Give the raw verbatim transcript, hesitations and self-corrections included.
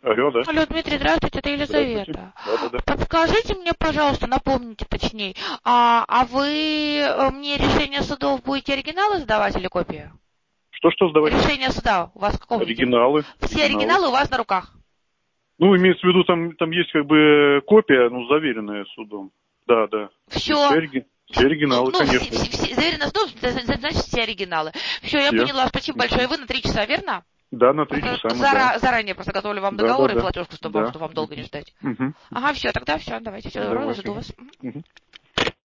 Алло, да. Алло, Дмитрий, здравствуйте, это Елизавета. Да, да, да. Подскажите мне, пожалуйста, напомните точнее, а, а вы э, мне решение судов будете оригиналы сдавать или копии? Что-что сдавать? Решение суда у вас в каком виде? Оригиналы. Все оригиналы у вас на руках? Ну, имеется в виду, там, там есть как бы копия, ну, заверенная судом. Да, да. Все. Все, орги... все оригиналы, Ну, конечно. все, все, все, заверено, ну, значит, все оригиналы. Все, я Все. поняла, спасибо большое. Вы на три часа, верно? Да, на три Просто часа мы, зара- да. заранее просто готовлю вам Да, договор да, и да. платежку, чтобы вам, Да. чтобы вам долго не ждать. Угу. Ага, все, тогда все, давайте, все, Давай. жду вас. Угу.